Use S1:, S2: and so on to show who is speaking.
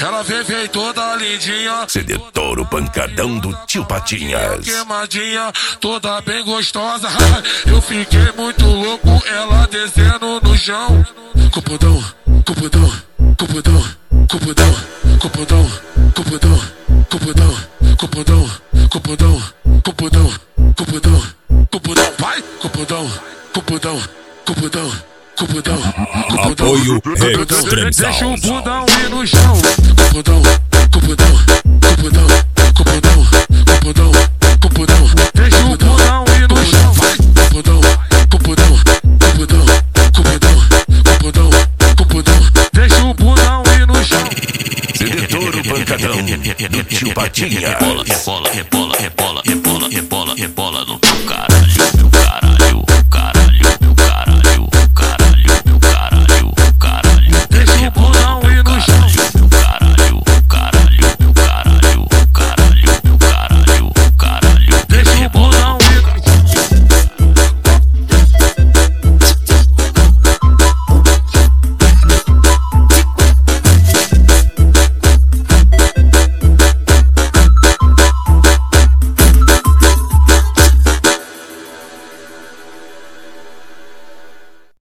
S1: Ela vem toda lindinha.
S2: CD Touro pancadão do Tio Patinhas.
S1: Queimadinha, toda bem gostosa. Eu fiquei muito louco, ela descendo no chão. Cupudão, cupudão, cupudão, cupudão, cupudão, cupudão, cupudão, cupudão, cupudão, cupudão, cupudão, cupudão, vai, cupudão, cupudão, cupudão, cupudão, cupudão.
S2: Apoio Extreme
S1: Deixa o
S2: Sound.
S1: bundão ir no chão. Cupudão, cupudão, cupudão, cupudão, cupudão, cupudão. Deixa o bundão ir no chão. Vai, cupudão, cupudão, cupudão, cupudão, cupudão, cupudão. Deixa o bundão ir no chão.
S2: CD Touro pancadão do Tio Patinhas.
S3: Rebola, rebola, rebola, rebola, rebola, rebola, rebola no teu cara.